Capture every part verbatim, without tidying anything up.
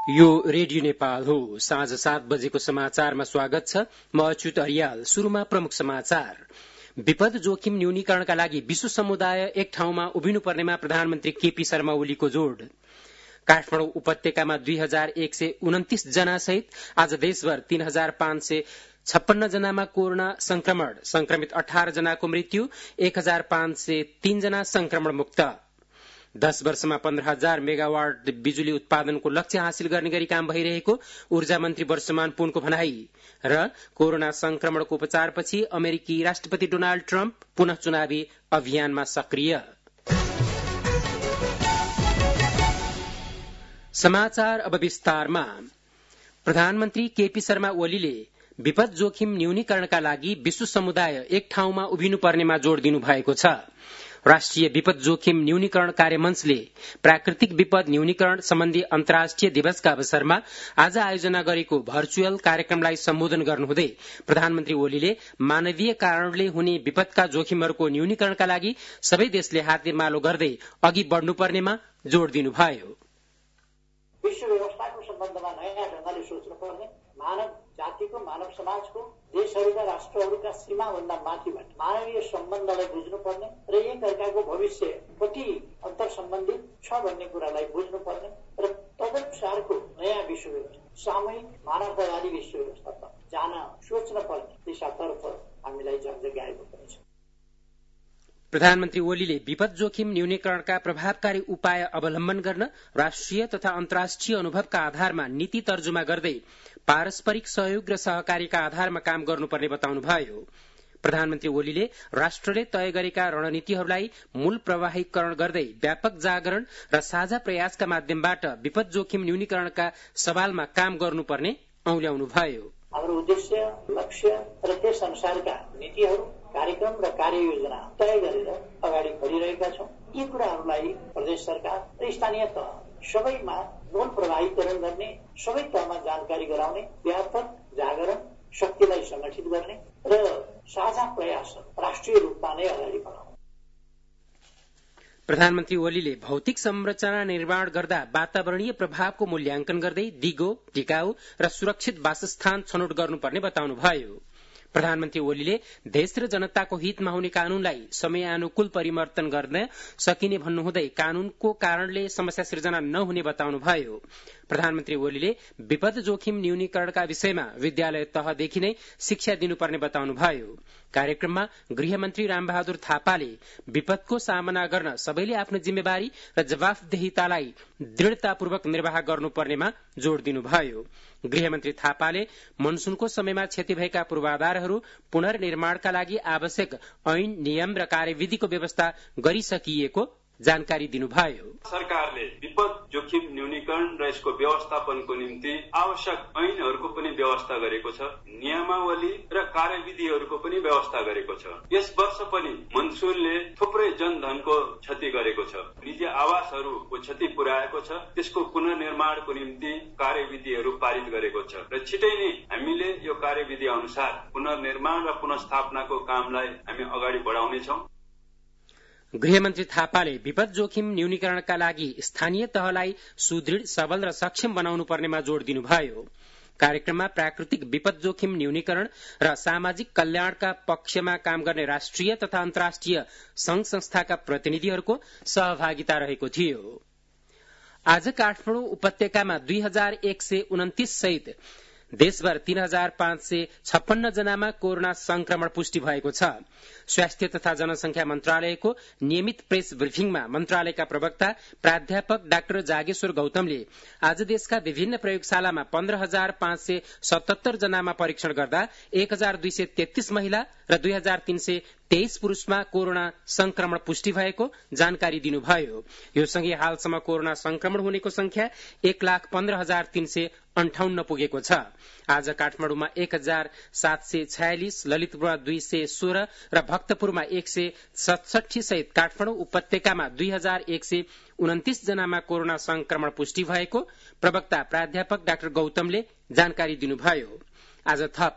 यो रेडियो नेपाल हो। साँझ सात बजेको समाचारमा स्वागत छ। म अच्युत अरियाल। शुरूमा प्रमुख समाचार। विपद जोखिम न्यूनीकरणका लागि विश्व समुदाय एक ठाउँमा उभिनुपर्नेमा प्रधानमन्त्री केपी शर्मा ओलीको जोड। काठमाडौँ उपत्यकामा दुई हजार एक सय उन्तिस जना सहित आज देशभर तीन हजार पाँच सय छप्पन्न जनामा कोरोना संक्रमण, संक्रमित अठार जनाको मृत्यु, एक हजार पाँच सय तीन जना संक्रमण मुक्त। दश वर्षमा पन्ध्र हजार मेगावाट बिजुली उत्पादनको लक्ष्य हासिल गर्ने गरी काम भइरहेको ऊर्जा मन्त्री वर्षमान पुनको भनाई। र कोरोना संक्रमणको उपचारपछि अमेरिकी राष्ट्रपति डोनाल्ड ट्रम्प पुनः चुनावी अभियानमा सक्रिय। समाचार अब विस्तारमा। प्रधानमन्त्री केपी शर्मा ओलीले विपद जोखिम न्यूनीकरणका लागि विश्व समुदाय एक ठाउँमा उभिनुपर्नेमा जोड़ दिनु भएको छ। राष्ट्रिय विपद जोखिम न्यूनीकरण कार्यमंचले प्राकृतिक विपद न्यूनीकरण सम्बन्धी अन्तर्राष्ट्रिय दिवसका अवसरमा आज आयोजना गरेको भर्चुअल कार्यक्रमलाई सम्बोधन गर्नुहुँदै प्रधानमन्त्री ओलीले मानवीय कारणले हुने विपदका जोखिमहरूको न्यूनीकरणका लागि सबै देशले हातेमालो गर्दै अघि बढ्नुपर्नेमा जोड़ दिनुभयो। विश्व व्यवस्थाको सम्बन्धमा नयाँ ढंगले सोच्नुपर्ने, मानव जातिको, मानव समाजको, देशहरूका, राष्ट्रहरूका सीमाभन्दा माथिबाट मानवीय सम्बन्धलाई बुझ्नुपर्ने र एक अर्काको भविष्य कति अन्तर सम्बन्धित छ भन्ने कुरालाई बुझ्नुपर्ने र तदनुसारको नयाँ विश्व व्यवस्था, सामूहिक मानवतावादी विश्व व्यवस्था जान सोच्न पर्ने दिशातर्फ हामीलाई जगजगाएको पनि छ। प्रधानमन्त्री ओलीले विपद जोखिम न्यूनीकरणका प्रभावकारी उपाय अवलम्बन गर्न राष्ट्रिय तथा अन्तर्राष्ट्रिय अनुभवका आधारमा नीति तर्जुमा गर्दै पारस्परिक सहयोग र सहकारीका आधारमा काम गर्नुपर्ने बताउनुभयो। प्रधानमन्त्री ओलीले राष्ट्रले तय गरेका रणनीतिहरूलाई मूल प्रवाहीकरण गर्दै व्यापक जागरण र साझा प्रयासका माध्यमबाट विपद जोखिम न्यूनीकरणका सवालमा काम गर्नुपर्ने औल्याउनुभयो। हाम्रो उद्देश्य, लक्ष्य र त्यस अनुसारका नीतिहरू, कार्यक्रम र कार्ययोजना तय गरेर अगाडि बढिरहेका छौं। यी कुराहरूलाई प्रदेश सरकार र स्थानीय तह सबैमा मूल प्रवाहीकरण गर्ने, सबै तहमा जानकारी गराउने, व्यापक जागरण शक्तिलाई संगठित गर्ने र साझा प्रयास राष्ट्रिय रूपमा नै अगाडि बढाउने। प्रधानमन्त्री ओलीले भौतिक संरचना निर्माण गर्दा वातावरणीय प्रभावको मूल्याङ्कन गर्दै दिगो, टिकाऊ र सुरक्षित वासस्थान छनौट गर्नुपर्ने बताउनुभयो। प्रधानमन्त्री ओलीले देश र जनताको हितमा हुने कानूनलाई समयानुकूल परिवर्तन गर्न सकिने भन्नुहुँदै कानूनको कारणले समस्या सिर्जना नहुने बताउनुभयो। प्रधानमन्त्री ओलीले विपद जोखिम न्यूनीकरणका विषयमा विद्यालय तहदेखि नै शिक्षा दिनुपर्ने बताउनुभयो। कार्यक्रममा गृहमन्त्री रामबहादुर थापाले विपदको सामना गर्न सबैले आफ्नो जिम्मेवारी र जवाफदेहितालाई दृढ़तापूर्वक निर्वाह गर्नुपर्नेमा जोड़ दिनुभयो। गृहमन्त्री थापाले मनसूनको समयमा क्षति भएका पूर्वाधारहरू पुनर्निर्माणका लागि आवश्यक ऐन, नियम र कार्यविधिको व्यवस्था गरिसकिएको जानकारी दिनुभयो। सरकारले विपद जोखिम न्यूनीकरण र यसको व्यवस्थापनको निम्ति आवश्यक ऐनहरूको पनि व्यवस्था गरेको छ, नियमावली र कार्यविधिहरूको पनि व्यवस्था गरेको छ। यस वर्ष पनि मनसूनले थुप्रै जनधनको क्षति गरेको छ, निजी आवासहरूको क्षति पुर्याएको छ। त्यसको पुनर्निर्माणको निम्ति कार्यविधिहरू पारित गरेको छ र छिटै नै हामीले यो कार्यविधि अनुसार पुनर्निर्माण र पुनर्स्थापनाको कामलाई हामी अगाडि बढाउनेछौं। गृहमन्त्री थापाले विपद जोखिम न्यूनीकरणका लागि स्थानीय तहलाई सुदृढ़, सबल र सक्षम बनाउनु पर्नेमा जोड़ दिनुभयो। कार्यक्रममा प्राकृतिक विपद जोखिम न्यूनीकरण र सामाजिक कल्याणका पक्षमा काम गर्ने राष्ट्रिय तथा अन्तर्राष्ट्रिय संघ संस्थाका प्रतिनिधिहरूको सहभागिता रहेको थियो। आज काठमाडौँ उपत्यकामा दुई हजार एक सय उन्तिस सहित देशभर तीन हजार पाँच सय छप्पन्न जनामा कोरोना संक्रमण पुष्टि भएको छ। स्वास्थ्य तथा जनसंख्या मन्त्रालयको नियमित प्रेस ब्रिफिङमा मन्त्रालयका प्रवक्ता प्राध्यापक डाक्टर जागेश्वर गौतमले आज देशका विभिन्न प्रयोगशालामा पन्ध्र हजार पाँच सय सतहत्तर जनामा परीक्षण गर्दा एक हजार दुई सय तेत्तीस महिला र दुई हजार तीन सय तेइस पुरूषमा कोरोना संक्रमण पुष्टि भएको जानकारी दिनुभयो। यो सँगै हालसम्म कोरोना संक्रमण हुनेको संख्या एक लाख पन्ध्र हजार तीन सय अन्ठाउन्न पुगेको छ। आज काठमाडौँमा एक हजार सात सय छयालिस, ललितपुरमा दुई सय सोह्र र भक्तपुरमा एक सय सतसठी सहित काठमाडौँ उपत्यकामा दुई हजार एक सय उन्तिस जनामा कोरोना संक्रमण पुष्टि भएको प्रवक्ता प्राध्यापक डाक्टर गौतमले जानकारी दिनुभयो। आज थप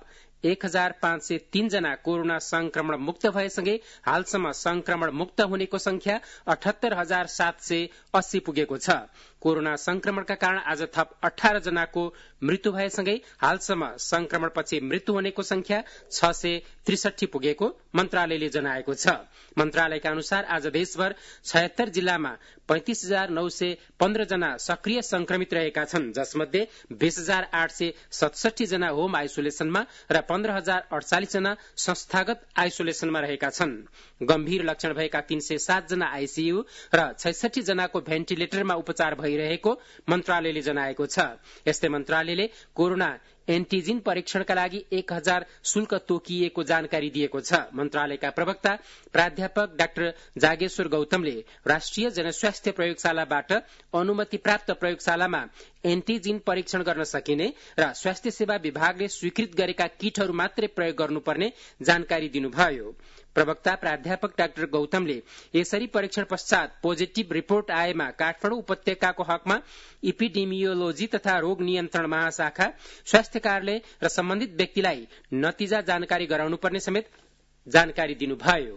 एक हजार पाँच सय तीन जना कोरोना संक्रमण मुक्त भएसँगै हालसम्म संक्रमण मुक्त हुनेको संख्या अठहत्तर हजार सात सय अस्सी पुगेको छ। कोरोना संक्रमणका कारण आज थप अठार जनाको मृत्यु भएसँगै हालसम्म संक्रमणपछि मृत्यु हुनेको संख्या छ सय त्रिसठी पुगेको मन्त्रालयले जनाएको छ। मन्त्रालयका अनुसार आज देशभर छयत्तर जिल्लामा पैंतिस हजार नौ सय पन्ध्र जना सक्रिय संक्रमित रहेका छन्, जसमध्ये बीस हजार आठ सय सतसठी जना होम आइसोलेसनमा र पन्ध्र हजार अडचालिस जना संस्थागत आइसोलेसनमा रहेका छन्। गम्भीर लक्षण भएका तीन सय सात जना आईसीयू र छैसठी जनाको भेन्टिलेटरमा उपचार भइरहेको मन्त्रालयले जनाएको छ। यस्तै मन्त्रालयले कोरोना एन्टिजिन परीक्षणका लागि एक हजार शुल्क तोकिएको जानकारी दिएको छ। मन्त्रालयका प्रवक्ता प्राध्यापक डाक्टर जागेश्वर गौतमले राष्ट्रिय जनस्वास्थ्य प्रयोगशालाबाट अनुमति प्राप्त प्रयोगशालामा एन्टिजिन परीक्षण गर्न सकिने र स्वास्थ्य सेवा विभागले स्वीकृत गरेका किटहरू मात्रै प्रयोग गर्नुपर्ने जानकारी दिनुभयो। प्रवक्ता प्राध्यापक डाक्टर गौतमले यसरी परीक्षण पश्चात पोजिटिभ रिपोर्ट आएमा काठमाडौँ उपत्यकाको हकमा इपिडेमियोलोजी तथा रोग नियन्त्रण महाशाखा, स्वास्थ्य कार्यालय र सम्बन्धित व्यक्तिलाई नतिजा जानकारी गराउनुपर्ने समेत जानकारी दिनुभयो।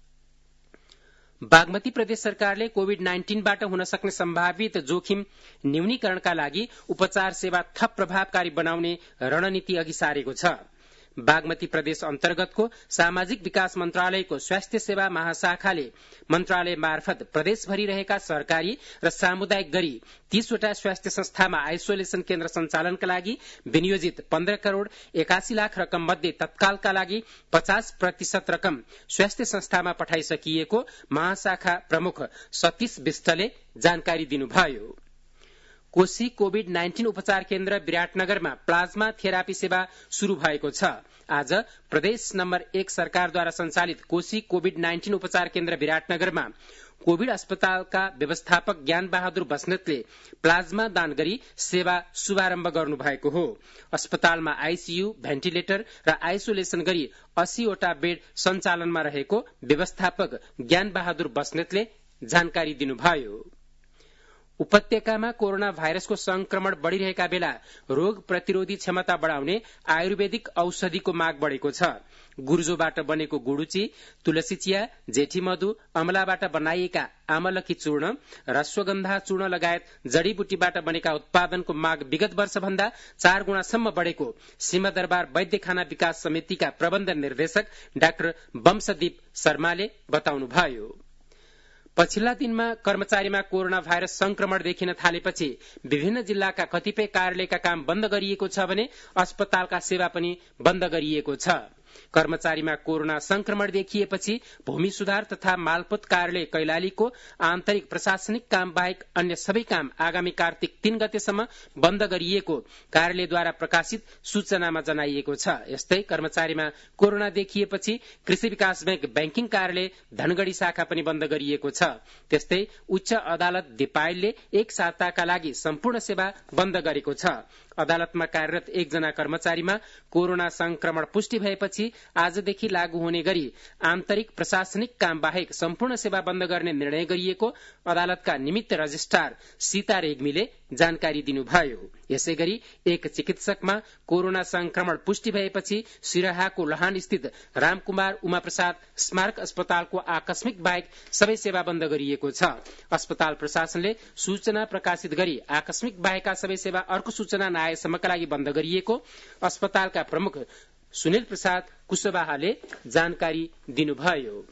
बागमती प्रदेश सरकारले कोविड नाइन्टीनबाट हुन सक्ने सम्भावित जोखिम न्यूनीकरणका लागि उपचार सेवा थप प्रभावकारी बनाउने रणनीति अघि सारेको छ। बागमती प्रदेश अन्तर्गतको सामाजिक विकास मन्त्रालयको स्वास्थ्य सेवा महाशाखाले मन्त्रालय मार्फत प्रदेशभरि रहेका सरकारी र सामुदायिक गरी तीसवटा स्वास्थ्य संस्थामा आइसोलेसन केन्द्र सञ्चालनका लागि विनियोजित पन्ध्र करोड़ एकासी लाख रकम मध्ये तत्कालका लागि पचास प्रतिशत रकम स्वास्थ्य संस्थामा पठाइसकिएको महाशाखा प्रमुख सतीश विष्टले जानकारी दिनुभयो। कोशी कोविड नाइन्टीन उपचार केन्द्र विराटनगरमा प्लाज्मा थेरापी सेवा शुरू भएको छ। आज प्रदेश नम्बर एक सरकारद्वारा संचालित कोशी कोविड नाइन्टीन उपचार केन्द्र विराटनगरमा कोविड अस्पतालका व्यवस्थापक ज्ञान बहादुर बस्नेतले प्लाज्मा दान गरी सेवा शुभारम्भ गर्नुभएको हो। अस्पतालमा आईसीयू, भेन्टिलेटर र आइसोलेसन गरी अस्सीवटा बेड सञ्चालनमा रहेको व्यवस्थापक ज्ञान बहादुर बस्नेतले जानकारी दिनुभयो। उपत्यकामा कोरोना भाइरसको संक्रमण बढ़िरहेका बेला रोग प्रतिरोधी क्षमता बढ़ाउने आयुर्वेदिक औषधिको माग बढ़ेको छ। गुर्जोबाट बनेको गुडुची, तुलसी चिया, जेठी मधु, अमलाबाट बनाइएका आमलकी चूर्ण, रस्वगन्धा चूर्ण लगायत जड़ीबुटीबाट बनेका उत्पादनको माग विगत वर्षभन्दा चार गुणासम्म बढ़ेको सिंहदरबार वैद्य खाना विकास समितिका प्रबन्ध निर्देशक डाक्टर वंशदीप शर्माले बताउनुभयो। पछिल्ला दिनमा कर्मचारीमा कोरोना भाइरस संक्रमण देखिन थालेपछि विभिन्न जिल्लाका कतिपय कार्यालयका काम बन्द गरिएको छ भने अस्पतालका सेवा पनि बन्द गरिएको छ। कर्मचारीमा कोरोना संक्रमण देखिएपछि भूमि सुधार तथा मालपोत कार्यालय कैलालीको आन्तरिक प्रशासनिक काम बाहेक अन्य सबै काम आगामी कार्तिक तीन गतेसम्म बन्द गरिएको कार्यालयद्वारा प्रकाशित सूचनामा जनाइएको छ। यस्तै कर्मचारीमा कोरोना देखिएपछि कृषि विकास बैंक बैंकिङ कार्यालय धनगढ़ी शाखा पनि बन्द गरिएको छ। त्यस्तै उच्च अदालत दिपायलले एक साताका लागि सम्पूर्ण सेवा बन्द गरेको छ। अदालतमा कार्यरत एकजना कर्मचारीमा कोरोना संक्रमण पुष्टि भएपछि आजदेखि लागू हुने गरी आन्तरिक प्रशासनिक काम बाहेक सम्पूर्ण सेवा बन्द गर्ने निर्णय गरिएको अदालतका निमित्त रजिस्ट्रार सीता रेग्मीले जानकारी दिनुभयो। यसै गरी एक चिकित्सकमा कोरोना संक्रमण पुष्टि भएपछि सिराहाको लहान स्थित रामकुमार उमाप्रसाद स्मारक अस्पतालको आकस्मिक बाहेक सबै सेवा बन्द गरिएको छ। अस्पताल प्रशासनले सूचना प्रकाशित गरी आकस्मिक बाहेकका सबै सेवा अर्को सूचना नआएसम्मका लागि बन्द गरिएको अस्पतालका प्रमुख सुनिल प्रसाद कुशवाहाले जानकारी दिनुभयो।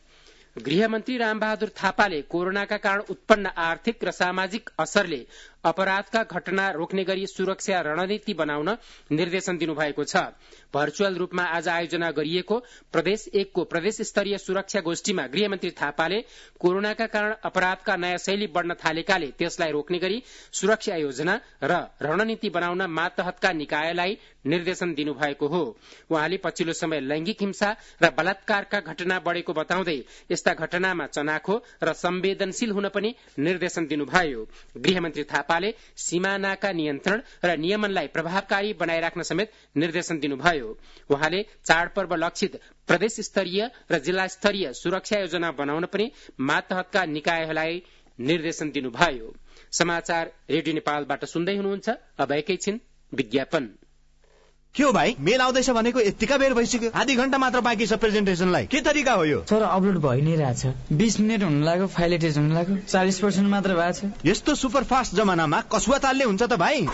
गृहमन्त्री रामबहादुर थापाले कोरोनाका कारण उत्पन्न आर्थिक र सामाजिक असरले अपराधका घटना रोक्ने गरी सुरक्षा रणनीति बनाउन निर्देशन दिनुभएको छ। भर्चुअल रूपमा आज आयोजना गरिएको प्रदेश एकको प्रदेश स्तरीय सुरक्षा गोष्ठीमा गृहमन्त्री थापाले कोरोनाका कारण अपराधका नयाँ शैली बढ़न थालेकाले त्यसलाई रोक्ने गरी सुरक्षा योजना र रणनीति बनाउन मातहतका निकायलाई निर्देशन दिनुभएको हो। उहाँले पछिल्लो समय लैंगिक हिंसा र बलात्कारका घटना बढ़ेको बताउँदै यस्ता घटनामा चनाखो र संवेदनशील हुन पनि निर्देशन दिनुभयो। गृहमन्त्री थापाले सीमानाका नियन्त्रण र नियमनलाई प्रभावकारी बनाइराख्न समेत निर्देशन दिनुभयो। उहाँले चाडपर्व लक्षित प्रदेश स्तरीय र जिल्ला स्तरीय सुरक्षा योजना बनाउन पनि मातहतका निकायहरूलाई निर्देशन दिनुभयो। समाचार रेडियो नेपालबाट सुन्दै हुनुहुन्छ। अब एकैछिन विज्ञापन। के हो भाइ, मेल आउँदैछ भनेको यतिका बेर भइसक्यो, आधी घण्टा मात्र बाँकी छ प्रेजेन्टेसनलाई। के तरिका हो यो? सर अपलोड भइ नै रहेछ, बीस मिनेट हुन लाग्यो, फाइल एटेच हुन लाग्यो, चालीस पर्सेन्ट मात्र भएको छ। यस्तो सुपर फास्ट जमानामा कसुवा तालले हुन्छ त भाइ?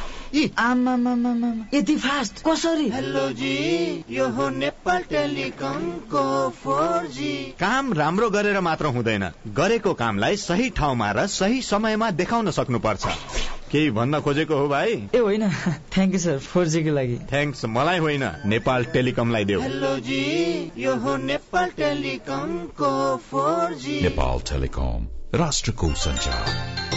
आमा यति फास्ट कसरी? हेलो जी, यो हो नेपाल टेलिकमको फोर जी। काम राम्रो गरेर मात्र हुँदैन, गरेको कामलाई सही ठाउँमा र सही समयमा देखाउन सक्नुपर्छ। केही भन्न खोजेको हो भाइ? ए होइन, thank you sir, four G को लागि। थ्याङ्क्स मलाई होइन, नेपाल टेलिकमलाई देऊ। हेलो जी, यो हो नेपाल टेलिकमको फोर जी। नेपाल टेलिकम, राष्ट्रको सञ्चार।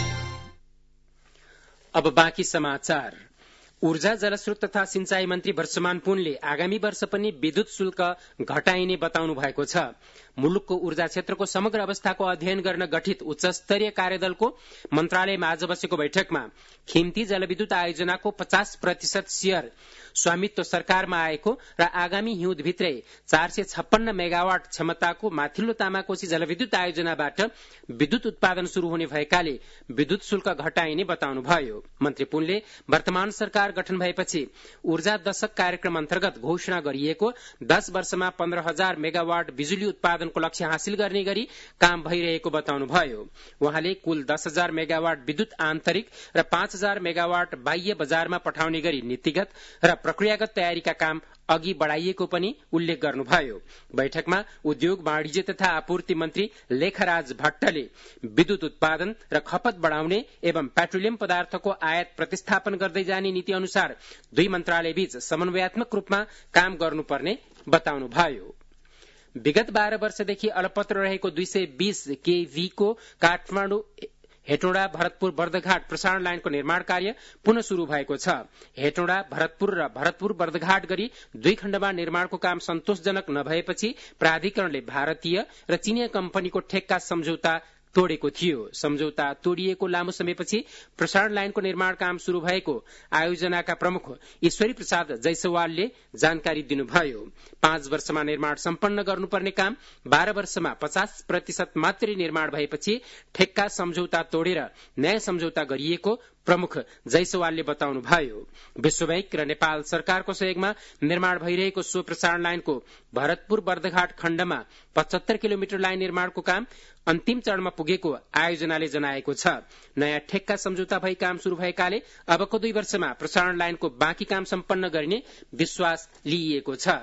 अब बाँकी समाचार। ऊर्जा, जलस्रोत तथा सिंचाई मन्त्री वर्षमान पुनले आगामी वर्ष पनि विद्युत शुल्क घटाइने बताउनु भएको छ। मुलुकको ऊर्जा क्षेत्रको समग्र अवस्थाको अध्ययन गर्न गठित उच्च स्तरीय कार्यदलको मन्त्रालयमा आज बसेको बैठकमा खिम्ती जलविद्युत आयोजनाको पचास प्रतिशत शेयर स्वामित्व सरकारमा आएको र आगामी हिउँदभित्रै चार सय छप्पन्न मेगावाट क्षमताको माथिल्लो तामाकोशी जलविद्युत आयोजनाबाट विद्युत उत्पादन शुरू हुने भएकाले विद्युत शुल्क घटाइने बताउनुभयो। मन्त्री पुनले वर्तमान सरकार गठन भएपछि ऊर्जा दशक कार्यक्रम अन्तर्गत घोषणा गरिएको दश वर्षमा पन्ध्र हजार मेगावाट बिजुली उत्पादनको लक्ष्य हासिल गर्ने गरी काम भइरहेको बताउनुभयो। उहाँले कुल दस हजार मेगावाट विद्युत आन्तरिक र पाँच हजार मेगावाट बाह्य बजारमा पठाउने गरी नीतिगत र प्रक्रियागत तयारीका काम अघि बढ़ाइएको पनि उल्लेख गर्नुभयो। बैठकमा उद्योग, वाणिज्य तथा आपूर्ति मन्त्री लेखराज भट्टले विद्युत उत्पादन र खपत बढ़ाउने एवं पेट्रोलियम पदार्थको आयात प्रतिस्थापन गर्दै जाने नीति अनुसार दुई मन्त्रालयबीच समन्वयात्मक रूपमा काम गर्नुपर्ने बताउनुभयो। विगत बाह्र वर्षदेखि अलपत्र रहेको दुई सय बीस केभी को काठमाडौँ हेटौडा भरतपुर बर्दघाट प्रसारण लाइनको निर्माण कार्य पुनः शुरू भएको छ। हेटौडा भरतपुर र भरतपुर बर्दघाट गरी दुई खण्डमा निर्माणको काम सन्तोषजनक नभएपछि प्राधिकरणले भारतीय र चीनिया कम्पनीको ठेक्का सम्झौता तोडेको थियो। सम्झौता तोडिएको लामो समयपछि प्रसारण लाइनको निर्माण काम शुरू भएको आयोजनाका प्रमुख ईश्वरी प्रसाद जैसवालले जानकारी दिनुभयो। पाँच वर्षमा निर्माण सम्पन्न गर्नुपर्ने काम बाह्र वर्षमा पचास प्रतिशत मात्रै निर्माण भएपछि ठेक्का सम्झौता तोडेर नयाँ सम्झौता गरिएको प्रमुख जैसवालले बताउनुभयो। विश्व बैंक र नेपाल सरकारको सहयोगमा निर्माण भइरहेको सो प्रसारण लाइनको भरतपुर बर्दघाट खण्डमा पचहत्तर किलोमिटर लाइन निर्माणको काम अन्तिम चरणमा पुगेको आयोजनाले जनाएको छ। नयाँ ठेक्का सम्झौता भई काम शुरू भएकाले अबको दुई वर्षमा प्रसारण लाइनको बाँकी काम सम्पन्न गरिने विश्वास लिइएको छ।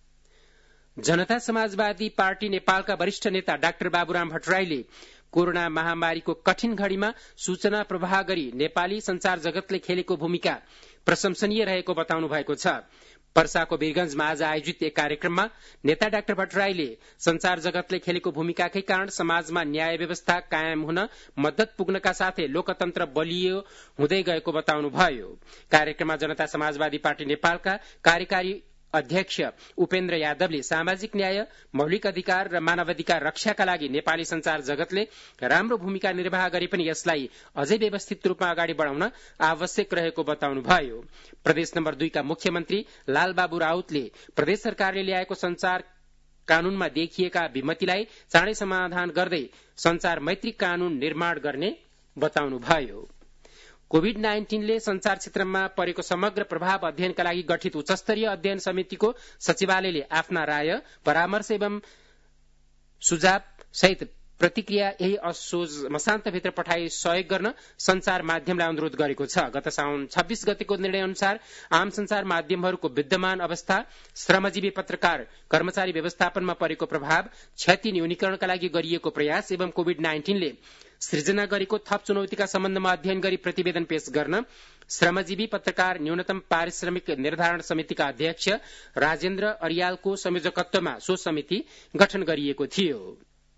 जनता समाजवादी पार्टी नेपालका वरिष्ठ नेता डाक्टर बाबुराम भट्टराईले कोरोना महामारीको कठिन घड़ीमा सूचना प्रवाह गरी नेपाली संचार जगतले खेलेको भूमिका प्रशंसनीय रहेको बताउनु भएको छ। पर्साको वीरगंजमा आज आयोजित एक कार्यक्रममा नेता डाक्टर भट्टराईले संचार जगतले खेलेको भूमिकाकै कारण समाजमा न्याय व्यवस्था कायम हुन मद्दत पुग्नका साथै लोकतन्त्र बलियो हुँदै गएको बताउनुभयो। कार्यक्रममा जनता समाजवादी पार्टी नेपालका कार्यकारी अध्यक्ष उपेन्द्र यादवले सामाजिक न्याय, मौलिक अधिकार र मानवाधिकार रक्षाका लागि नेपाली संचार जगतले राम्रो भूमिका निर्वाह गरे पनि यसलाई अझै व्यवस्थित रूपमा अगाडि बढ़ाउन आवश्यक रहेको बताउनुभयो। प्रदेश नम्बर दुईका मुख्यमन्त्री लालबाबु राउतले प्रदेश सरकारले ल्याएको संचार कानूनमा देखिएका विमतिलाई चाँडै समाधान गर्दै संचार मैत्री कानून निर्माण गर्ने बताउनुभयो। कोविड नाइन्टीनले संचार क्षेत्रमा परेको समग्र प्रभाव अध्ययनका लागि गठित उच्चस्तरीय अध्ययन समितिको सचिवालयले आफ्ना राय, परामर्श एवं सुझाव सहित प्रतिक्रिया यही असोज मसान्तभित्र पठाई सहयोग गर्न संचार माध्यमलाई अनुरोध गरेको छ। गत साउन छब्बीस गतेको निर्णय अनुसार आम संचार माध्यमहरूको विद्यमान अवस्था, श्रमजीवी पत्रकार कर्मचारी व्यवस्थापनमा परेको प्रभाव, क्षति न्यूनीकरणका लागि गरिएको प्रयास एवं कोविड नाइन्टीनले सृजना गरेको थप चुनौतीका सम्बन्धमा अध्ययन गरी प्रतिवेदन पेश गर्न श्रमजीवी पत्रकार न्यूनतम पारिश्रमिक निर्धारण समितिका अध्यक्ष राजेन्द्र अरियालको संयोजकत्वमा सो समिति गठन गरिएको थियो।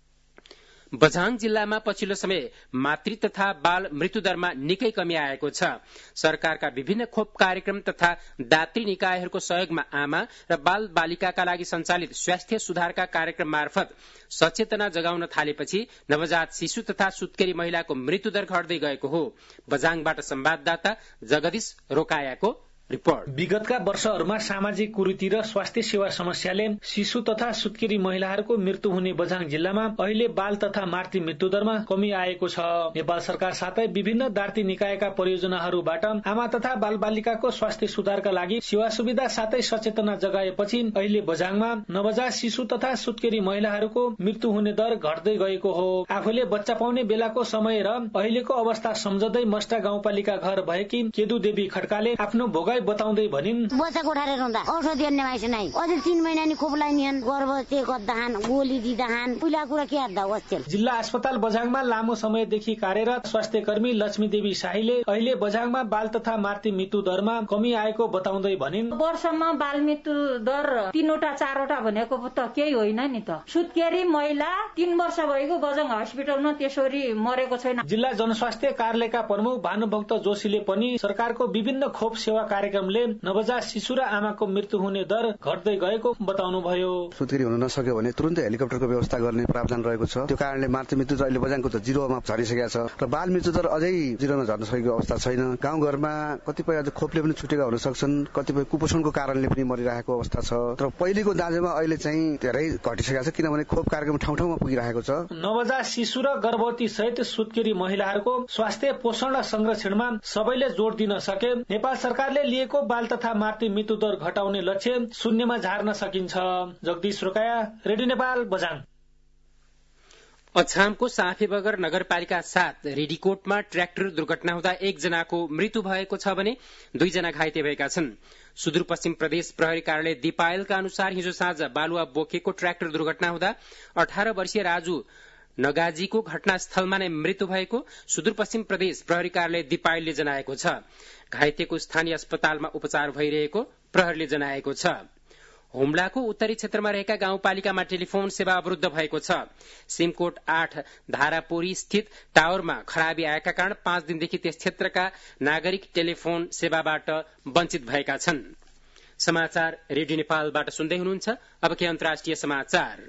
बझाङ जिल्लामा पछिल्लो समय मातृ तथा बाल मृत्युदरमा निकै कमी आएको छ। सरकारका विभिन्न खोप कार्यक्रम तथा दात्री निकायहरूको सहयोगमा आमा र बाल बालिकाका लागि सञ्चालित स्वास्थ्य सुधारका कार्यक्रम मार्फत सचेतना जगाउन थालेपछि नवजात शिशु तथा सुत्केरी महिलाको मृत्युदर घट्दै गएको हो। बझाङबाट संवाददाता जगदीश रोकायाको रिपोर्ट। विगतका वर्षहरूमा सामाजिक कुरीति र स्वास्थ्य सेवा समस्याले शिशु तथा सुत्केरी महिलाहरूको मृत्यु हुने बझाङ जिल्लामा अहिले बाल तथा मातृ मृत्यु दरमा कमी आएको छ। नेपाल सरकार साथै विभिन्न दार्ती निकायका परियोजनाहरूबाट आमा तथा बाल बालिकाको स्वास्थ्य सुधारका लागि सेवा सुविधा साथै सचेतना जगाएपछि अहिले बझाङमा नवजात शिशु तथा सुत्केरी महिलाहरूको मृत्यु हुने दर घट्दै गएको हो। आफूले बच्चा पाउने बेलाको समय र अहिलेको अवस्था सम्झँदै मस्टा गाउँपालिका घर भएकी केदु देवी खड्काले आफ्नो भोगाई बताउँदै भनिन्, बच्चा कोठारे रहँदा औषधि अन्य माइस नै अझै तीन महिना नि खोप लाइनिहन गर्भवती गद्दाहान गोली दिदाहान पहिला कुरा के आद्दा वस्तेल। जिल्ला अस्पताल बझाङमा लामो समयदेखि कार्यरत स्वास्थ्य कर्मी लक्ष्मी देवी शाहीले अहिले बझाङमा बाल तथा मातृ मृत्यु दरमा कमी आएको बताउँदै भनिन्, वर्षमा बाल मृत्यु दर तीनवटा चारवटा भनेको त केही होइन नि त। सुत्केरी महिला तीन वर्ष भएको बझाङ हस्पिटलमा त्यसरी मरेको छैन। जिल्ला जनस्वास्थ्य कार्यालयका प्रमुख भानुभक्त जोशीले पनि सरकारको विभिन्न खोप सेवा कार्यक्रमले नवजात शिशु र आमाको मृत्यु हुने दर घट्दै गएको बताउनुभयो। सुत्केरी हुन नसक्यो भने तुरन्तै हेलिकप्टरको व्यवस्था गर्ने प्रावधान रहेको छ। त्यो कारणले मातृ मृत्यु दर अहिले बझाङको त जिरोमा झरिसकेको छ र बाल मृत्यु दर अझै जिरोमा झर्न सकेको अवस्था छैन। गाउँघरमा कतिपय अझ खोपले पनि छुटेका हुन सक्छन्, कतिपय कुपोषणको कारणले पनि मरिरहेको अवस्था छ। तर पहिलेको दाँजोमा अहिले चाहिँ धेरै घटिसकेको छ, किनभने खोप कार्यक्रम ठाउँ ठाउँमा पुगिरहेको छ। नवजात शिशु र गर्भवती सहित सुत्केरी महिलाहरूको स्वास्थ्य पोषण र संरक्षणमा सबैले जोड़ दिन सके नेपाल सरकारले लिएको बाल तथा मातृ मृत्यु दर घटाउने लक्ष्य शून्यमा झार्न सकिन्छ। जगदीश रोकाया, रेडियो नेपाल, बझाङ। अछामको साफेबगर नगरपालिका सात रेडीकोटमा ट्र्याक्टर दुर्घटना हुँदा एकजनाको मृत्यु भएको छ भने दुईजना घाइते भएका छन्। सुदूरपश्चिम प्रदेश प्रहरी कार्यालय दिपायलका अनुसार हिजो साँझ बालुवा बोकेको ट्र्याक्टर दुर्घटना हुँदा अठार वर्षीय राजु नगाजीको घटनास्थलमा नै मृत्यु भएको सुदूरपश्चिम प्रदेश प्रहरी कार्यालय दिपायलले जनाएको छ। घाइतेको स्थानीय अस्पतालमा उपचार भइरहेको प्रहरीले जनाएको छ। हुम्लाको उत्तरी क्षेत्रमा रहेका गाउँपालिकामा टेलिफोन सेवा अवरूद्ध भएको छ। सिमकोट आठ धारापोरी स्थित टावरमा खराबी आएका कारण पाँच दिनदेखि त्यस क्षेत्रका नागरिक टेलिफोन सेवाबाट वञ्चित भएका छन्। समाचार रेडियो नेपालबाट सुन्दै हुनुहुन्छ। अब के अन्तर्राष्ट्रिय समाचार।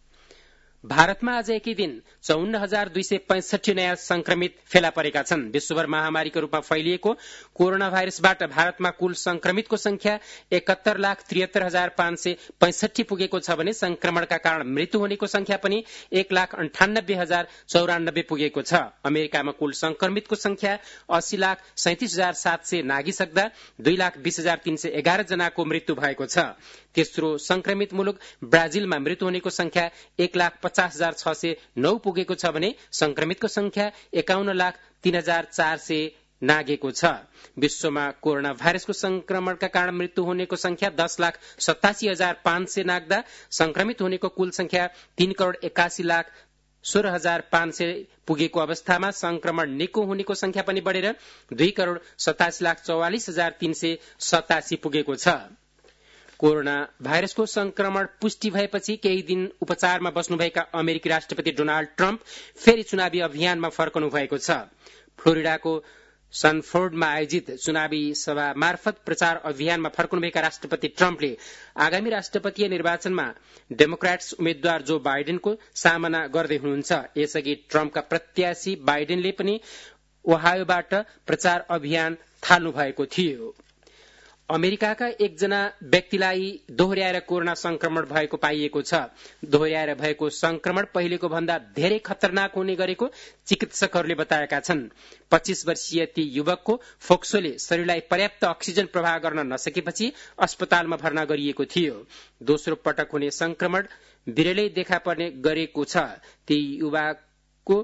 भारतमा आज एकै दिन चौन्न हजार दुई सय पैंसठी नयाँ संक्रमित फेला परेका छन्। विश्वभर महामारीको रूपमा फैलिएको कोरोना भाइरसबाट भारतमा कुल संक्रमितको संख्या एकहत्तर लाख त्रिहत्तर हजार पाँच सय पैंसठी पुगेको छ भने संक्रमणका कारण मृत्यु हुनेको संख्या पनि एक लाख अन्ठानब्बे हजार चौरानब्बे पुगेको छ। अमेरिकामा कुल संक्रमितको संख्या अस्सी लाख सैंतिस हजार सात सय नागिसक्दा दुई लाख बीस हजार तीन सय एघार जनाको मृत्यु भएको छ। तेस्रो संक्रमित मुलुक ब्राजिलमा मृत्यु हुनेको संख्या एक लाख पचास हजार छ सय नौ पुगेको छ भने संक्रमितको संख्या एकाउन्न लाख तीन हजार चार सय नागेको छ। विश्वमा कोरोना भाइरसको संक्रमणका कारण मृत्यु हुनेको संख्या दस लाख सतासी हजार पाँच सय नाग्दा संक्रमित हुनेको कुल संख्या तीन करोड़ एकासी लाख सोह्र हजार पाँच सय पुगेको अवस्थामा संक्रमण निको हुनेको संख्या पनि बढ़ेर दुई करोड़ सतासी लाख चौवालिस हजार तीन सय सतासी पुगेको छ। कोरोना भाइरसको संक्रमण पुष्टि भएपछि केही दिन उपचारमा बस्नुभएका अमेरिकी राष्ट्रपति डोनाल्ड ट्रम्प फेरि चुनावी अभियानमा फर्कनु भएको छ। फ्लोरिडाको सनफोर्डमा आयोजित चुनावी सभा मार्फत प्रचार अभियानमा फर्कनुभएका राष्ट्रपति ट्रम्पले आगामी राष्ट्रपतीय निर्वाचनमा डेमोक्रेट्स उम्मेद्वार जो बाइडेनको सामना गर्दै हुनुहुन्छ। यसअघि ट्रम्पका प्रत्याशी बाइडेनले पनि ओहायोबाट प्रचार अभियान थाल्नु भएको थियो। अमेरिकाका एकजना व्यक्तिलाई दोहोर्याएर कोरोना संक्रमण भएको पाइएको छ। दोहोर्याएर भएको संक्रमण पहिलेको भन्दा धेरै खतरनाक हुने गरेको चिकित्सकहरूले बताएका छन्। पच्चीस वर्षीय ती युवकको फोक्सोले शरीरलाई पर्याप्त अक्सिजन प्रवाह गर्न नसकेपछि अस्पतालमा भर्ना गरिएको थियो। दोस्रो पटक हुने संक्रमण विरलै देखा पर्ने गरेको छ। ती युवकको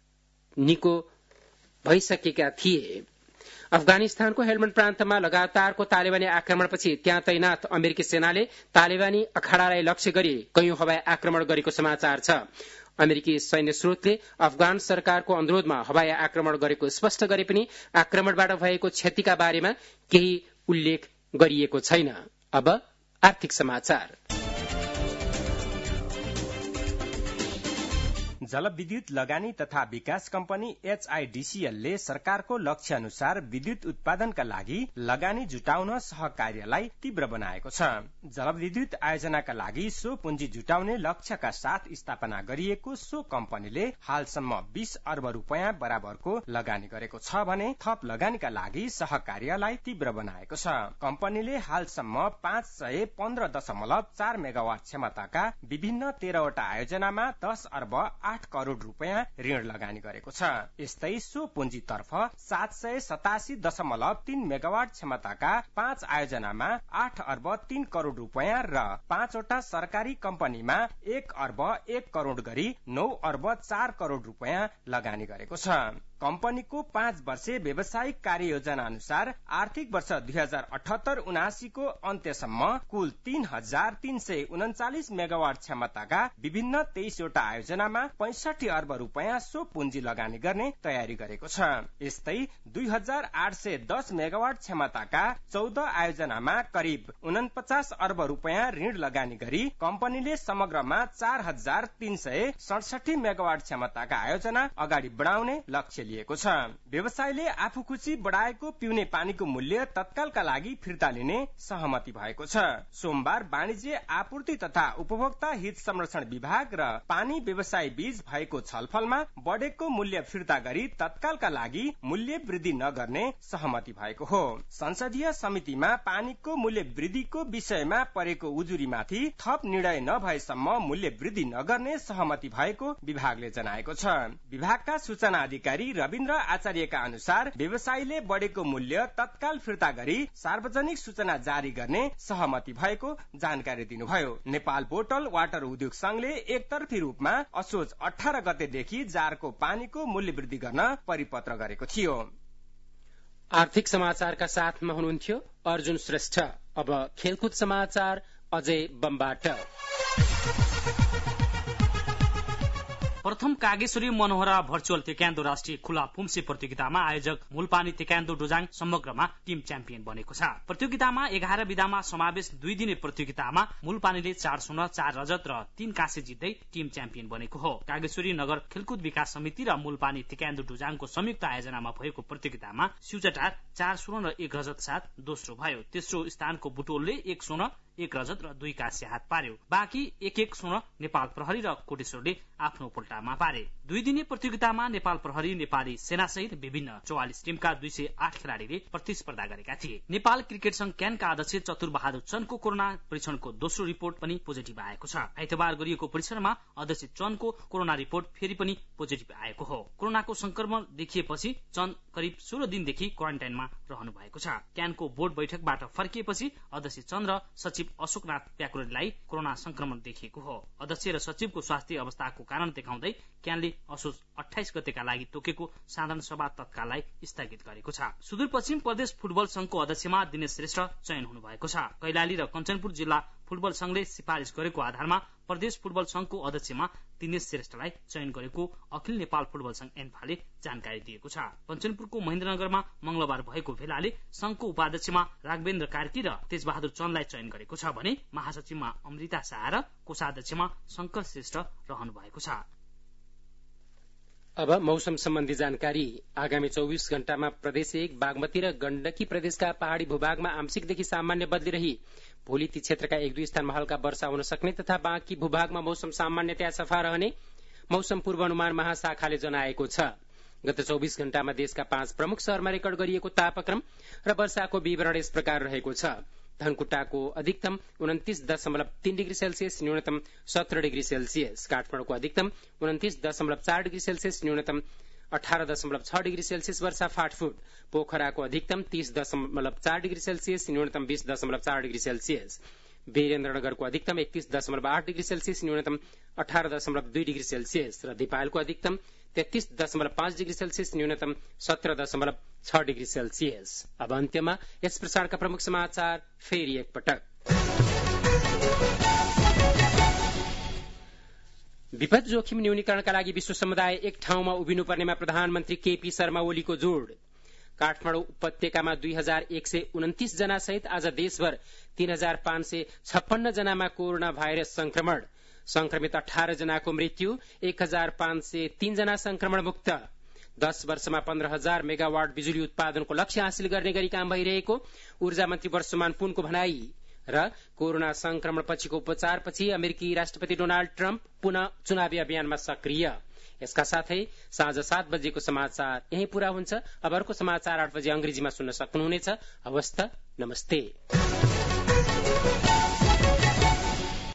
निको भइसकेका थिए। अफगानिस्तानको हेलमण्ड प्रान्तमा लगातारको तालिबानी आक्रमणपछि त्यहाँ तैनात अमेरिकी सेनाले तालिबानी अखाडालाई लक्ष्य गरी कैयौं हवाई आक्रमण गरेको समाचार छ। अमेरिकी सैन्य स्रोतले अफगान सरकारको अनुरोधमा हवाई आक्रमण गरेको स्पष्ट गरे पनि आक्रमणबाट भएको क्षतिका बारेमा केही उल्लेख गरिएको छैन। अब आर्थिक समाचार। जलविद्युत लगानी तथा विकास कम्पनी एचआईडीसीएलले सरकारको लक्ष्य अनुसार विद्युत उत्पादनका लागि लगानी जुटाउन सहकार्यलाई तीव्र बनाएको छ। जलविद्युत आयोजनाका लागि सो पुँजी जुटाउने लक्ष्यका साथ स्थापना गरिएको सो कम्पनीले हालसम्म बीस अर्ब रुपियाँ बराबरको लगानी गरेको छ भने थप लगानीका लागि सहकार्यलाई तीव्र बनाएको छ। कम्पनीले हालसम्म पाँच सय पन्ध्र दशमलव चार मेगावाट क्षमताका विभिन्न तेह्रवटा आयोजनामा दस अर्ब आठ करोड़ रुपियाँ ऋण लगानी गरेको छ। यस्तै सो पुँजीतर्फ सात सय सतासी दशमलव तीन मेगावाट क्षमताका पाँच आयोजनामा आठ अर्ब तीन करोड़ रुपियाँ र पाँचवटा सरकारी कम्पनीमा एक अर्ब एक करोड़ गरी नौ अर्ब चार करोड़ रुपियाँ लगानी गरेको छ। कम्पनीको पाँच वर्षे व्यावसायिक कार्ययोजना अनुसार आर्थिक वर्ष दुई हजार अठहत्तर उनासीको अन्त्यसम्म कुल तीन हजार तीन सय उन्चालिस मेगावाट क्षमताका विभिन्न तेइसवटा आयोजनामा पैंसठी अर्ब रुपियाँ सो पुँजी लगानी गर्ने तयारी गरेको छ। यस्तै दुई हजार आठ सय दस मेगावाट क्षमताका चौध आयोजनामा करिब उनपचास अर्ब रुपियाँ ऋण लगानी गरी कम्पनीले समग्रमा चार हजार तीन सय सडसठी मेगावाट क्षमताका आयोजना अगाडि बढाउने लक्ष्य लिएको छ। व्यवसायले आफू खुसी बढाएको पिउने पानीको मूल्य तत्कालका लागि फिर्ता लिने सहमति भएको छ। सोमबार वाणिज्य आपूर्ति तथा उपभोक्ता हित संरक्षण विभाग र पानी व्यवसाय बीच भएको छलफलमा बढेको मूल्य फिर्ता गरी तत्कालका लागि मूल्य वृद्धि नगर्ने सहमति भएको हो। संसदीय समितिमा पानीको मूल्य वृद्धिको विषयमा परेको उजुरीमाथि थप निर्णय नभएसम्म मूल्य वृद्धि नगर्ने सहमति भएको विभागले जनाएको छ। विभागका सूचना अधिकारी रविन्द्र आचार्यका अनुसार व्यवसायीले बढेको मूल्य तत्काल फिर्ता गरी सार्वजनिक सूचना जारी गर्ने सहमति भएको जानकारी दिनुभयो। नेपाल बोटल वाटर उद्योग संघले एकतर्फी रूपमा असोज अठार गतेदेखि जारको पानीको मूल्य वृद्धि गर्न परिपत्र गरेको थियो। आर्थिक समाचारका साथमा हुनुहुन्थ्यो अर्जुन श्रेष्ठ। अब खेलकुद समाचार अजय बमबाट। प्रथम कागेश्वरी मनोहरा भर्चुअल तेक्यान्दो राष्ट्रिय खुला पुम्से प्रतियोगितामा आयोजक मूलपानी तेक्यान्दो डोजाङ समग्रमा टिम च्याम्पियन बनेको छ। प्रतियोगितामा एघार विधामा समावेश दुई दिने प्रतियोगितामा मूलपानीले चार स्वर्ण चार रजत र तीन काँसे जित्दै टिम च्याम्पियन बनेको हो। कागेश्वरी नगर खेलकुद विकास समिति र मूलपानी तेक्यान्दो डोजाङको संयुक्त आयोजनामा भएको प्रतियोगितामा स्युचटार चार स्वर्ण र एक रजत साथ दोस्रो भयो। तेस्रो स्थानको बुटोलले एक स्वर्ण एक रजत र दुई काँस्य हात पार्यो। बाँकी एक एक स्वर्ण नेपाल प्रहरी र कोटेश्वरले आफ्नो पोल्टामा पारे। दुई दिने प्रतियोगितामा नेपाल प्रहरी नेपाली सेना सहित विभिन्न चौवालिस टिमका दुई सय आठ खेलाड़ीले प्रतिस्पर्धा गरेका थिए। नेपाल क्रिकेट संघ क्यानका अध्यक्ष चतुर बहादुर चन्दको कोरोना परीक्षणको दोस्रो रिपोर्ट पनि पोजिटिभ आएको छ। आइतबार गरिएको परीक्षणमा अध्यक्ष चन्दको कोरोना रिपोर्ट फेरि पनि पोजिटिभ आएको हो। कोरोनाको संक्रमण देखिएपछि चन्द करिब सोह्र दिनदेखि क्वारेन्टाइनमा रहनु भएको छ। क्यानको बोर्ड बैठकबाट फर्किएपछि अध्यक्ष चन्द र सचिव अशोकनाथ प्याकुरेलाई कोरोना संक्रमण देखिएको हो। अध्यक्ष र सचिवको स्वास्थ्य अवस्थाको कारण देखाउँदै क्यानले असोज अठाइस गतेका लागि तोकेको साधारण सभा तत्काललाई स्थगित गरेको छ। सुदूरपश्चिम प्रदेश फुटबल संघको अध्यक्षमा दिनेश श्रेष्ठ चयन हुनु भएको छ। कैलाली र कञ्चनपुर जिल्ला फुटबल संघले सिफारिश गरेको आधारमा प्रदेश फुटबल संघको अध्यक्षमा दिनेश श्रेष्ठलाई चयन गरेको अखिल नेपाल फुटबल संघ एन्फाले जानकारी दिएको छ। कञ्चनपुरको महेन्द्रनगरमा मंगलबार भएको भेलाले संघको उपाध्यक्षमा राघवेन्द्र कार्की र तेजबहादुर चन्दलाई चयन गरेको छ भने महासचिवमा अमृता शाह र कोषाध्यक्षमा शंकर श्रेष्ठ रहनु भएको छ। अब मौसम सम्बन्धी जानकारी। आगामी चौबीस घण्टामा प्रदेश एक बागमती र गण्डकी प्रदेशका पहाड़ी भूभागमा आंशिकदेखि सामान्य बदली रही भोलि ती क्षेत्रका एक दुई स्थानमा हल्का वर्षा हुन सक्ने तथा बाँकी भूभागमा मौसम सामान्यतया सफा रहने मौसम पूर्वानुमान महाशाखाले जनाएको छ। गत चौबीस घण्टामा देशका पाँच प्रमुख शहरमा रेकर्ड गरिएको तापक्रम र वर्षाको विवरण यस प्रकार रहेको छ। धनकुटाको अधिकतम उन्तिस दशमलव तीन डिग्री सेल्सियस, न्यूनतम सत्रह डिग्री सेल्सियस। काठमाडौँको अधिकतम उन्तिस दशमलव चार डिग्री सेल्सियस, न्यूनतम अठारह दशमलव छ डिग्री सेल्सियस वर्षा फाटफुट। पोखराको अधिकतम तीस दशमलव चार डिग्री सेल्सियस, न्यूनतम बीस दशमलव चार डिग्री सेल्सियस। वीरेन्द्रनगरको अधिकतम एकतीस दशमलव आठ डिग्री सेल्सियस, न्यूनतम अठारह दशमलव दुई डिग्री सेल्सियस र दिपायलको अधिकतम तेत्तीस दशमलव पाँच डिग्री सेल्सियस, न्यूनतम सत्रह दशमलव छ डिग्री सेल्सियस। अब अन्त्यमा यस प्रसारका प्रमुख समाचार फेरि एकपटक। विपद जोखिम न्यूनीकरणका लागि विश्व समुदाय एक ठाउँमा उभिनुपर्नेमा प्रधानमन्त्री केपी शर्मा ओलीको जोड़। काठमाडौँ उपत्यकामा दुई हजार एक सय उन्तिस जना सहित आज देशभर तीन हजार पाँच सय छप्पन्न जनामा कोरोना भाइरस संक्रमण। संक्रमित अठार जनाको मृत्यु, एक हजार पाँच सय तीन जना संक्रमण मुक्त। दश वर्षमा पन्ध्र हजार मेगावाट बिजुली उत्पादनको लक्ष्य हासिल गर्ने गरी काम भइरहेको ऊर्जा मन्त्री वर्षमान पुनको भनाई। र कोरोना संक्रमण पछिको उपचारपछि अमेरिकी राष्ट्रपति डोनाल्ड ट्रम्प पुनः चुनावी अभियानमा सक्रिय। यसका साथै साँझ सात बजेको समाचार यही पूरा हुन्छ। अब अर्को समाचार आठ बजे अंग्रेजीमा सुन्न सक्नुहुनेछ। हवस् त, नमस्ते।